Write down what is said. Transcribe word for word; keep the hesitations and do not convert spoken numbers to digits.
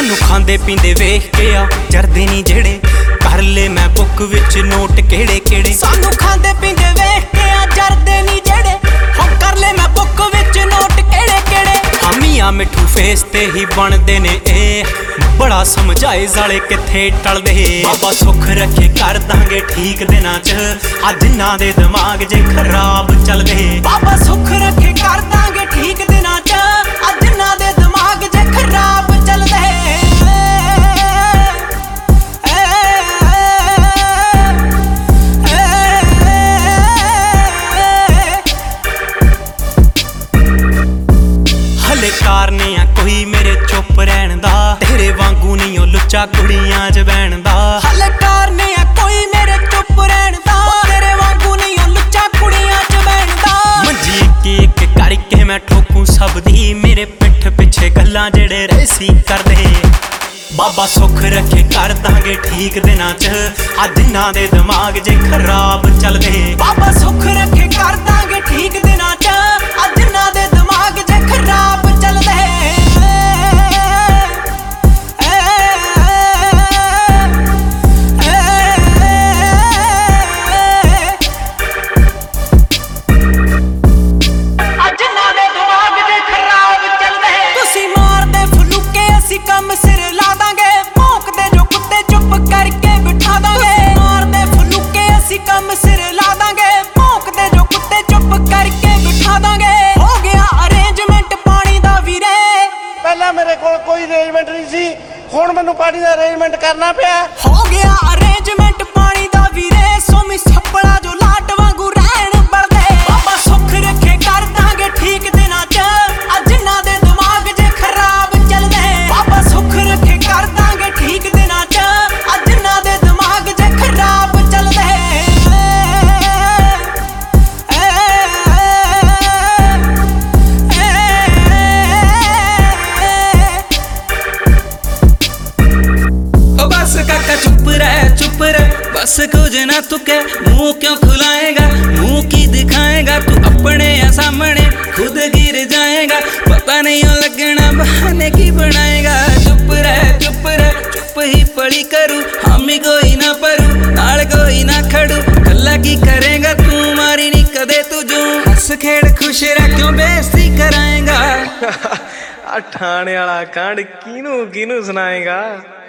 सानू खांदे पींदे वेख के आ जरदे नी जेड़े कर ले मैं बुक विच नोट केड़े केड़े। सानू खांदे पींदे वेख के आ जरदे नी जेड़े हो कर ले मैं बुक विच नोट केड़े केड़े। हमिया मिठू फेस ते ही बनदे ने ए बड़ा समझाए जाले किथे टलदे। बाबा सुख रखे कर दांगे ठीक दिनां च आ जिन्हां दे दिमाग जे खराब चलदे। बाबा सुख रखे कर दांगे ठीक दिनां च आ जिन्हां दे दिमाग जे खराब चलदे। हले कारने आ कोई मेरे चुप रहन दा तेरे वांगू नहीं ओ लुच्चा कुड़ियां च बैण दा। हले कारने आ कोई मेरे चुप रहन दा तेरे वांगू नहीं ओ लुच्चा कुड़ियां च बैण दा। मंजी इक इक करके मैं ठोकूं सब दी मेरे पिठ पिछे गल्लां जेड़े रेसी करदे। बाबा सुख रखे कर दांगे ठीक दिनां च आ जिन्हां दे दिमाग जे खराब चलदे। बाबा सुख रखे कर दांगे ठीक दिनां च आ जिन्हां दे दिमाग जे खराब चलदे। कम सिर ला दांगे भौंकदे जो कुत्ते चुप करके बिठा दांगे। मारदे फलूके असी कम सिर ला दांगे भौंकदे जो कुत्ते चुप करके बिठा दांगे। हो गया अरेंजमेंट पानी दा वीरे पहला मेरे कोल कोई अरेंजमेंट नहीं सी हुण मैनूं पानी दा अरेंजमेंट करना पिया। हो गया अरेंजमेंट पानी दा वीरे सोमी सपड़ा जो लाट वांगू रहन बरदे। बाबा सुख रखे कर दांगे ठीक दिनां च आ जिन्हां दे दिमाग जे खराब चलदे। बाबा सुख रखे कर दांगे ठीक दिनां च आ जिन्हां दे दिमाग जे खराब चलदे। ओ बस काका चुप रह चुप रह बस कुछ ना तू कह मुंह क्यों खुलाएगा मुंह की दिखाएगा तू अपने सामने खुद गिर जाएगा पता नहीं हो लगना बहाने की बनाएगा। चुप रह चुप रह चुप ही पड़ी करूँ हम ही कोई ना परू नाल कोई ना खड़ू कल्ला की करेगा तू मारी नहीं कदे तुझू हंस खेड़ खुश रह क्यों बेइज्जती कराएगा। ठाणे वाला कांड किनू किनू सुनाएगा।